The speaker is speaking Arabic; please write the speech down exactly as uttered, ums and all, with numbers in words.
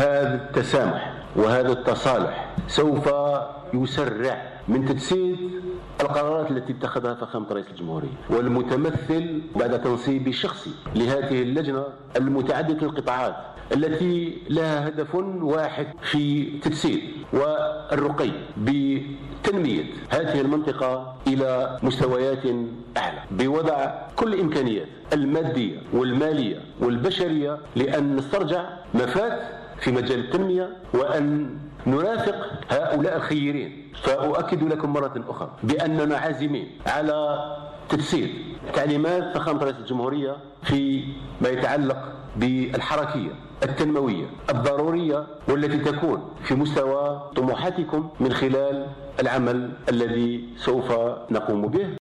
هذا التسامح وهذا التصالح سوف يسرع من تجسيد القرارات التي اتخذها فخامة رئيس الجمهورية، والمتمثل بعد تنصيب شخصي لهذه اللجنة المتعددة القطاعات التي لها هدف واحد في تجسيد والرقي بتنمية هذه المنطقة إلى مستويات أعلى، بوضع كل الإمكانيات المادية والمالية والبشرية لأن نسترجع ما فات في مجال التنمية وأن نرافق هؤلاء الخيرين. فأؤكد لكم مرة أخرى بأننا عازمين على تجسيد تعليمات فخامة رئيس الجمهورية في ما يتعلق بالحركية التنموية الضرورية والتي تكون في مستوى طموحاتكم من خلال العمل الذي سوف نقوم به.